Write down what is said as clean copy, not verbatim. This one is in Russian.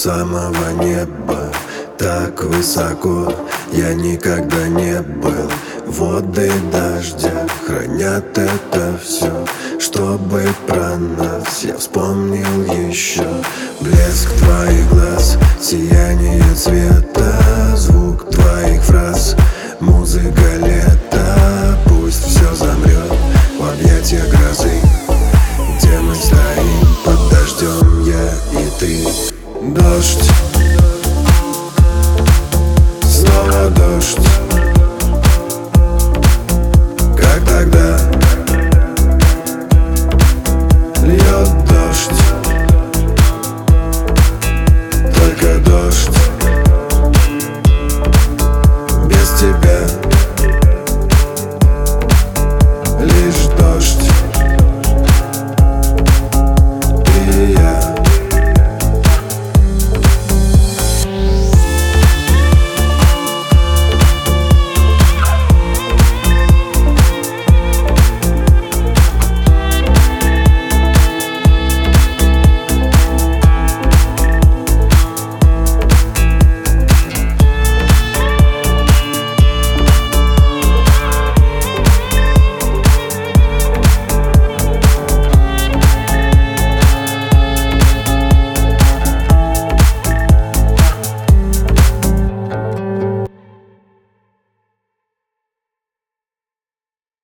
самого неба. Так высоко я никогда не был. Воды дождя хранят это все, чтобы про нас я вспомнил еще. Блеск твоих глаз, сияние цвета, звук твоих фраз, музыка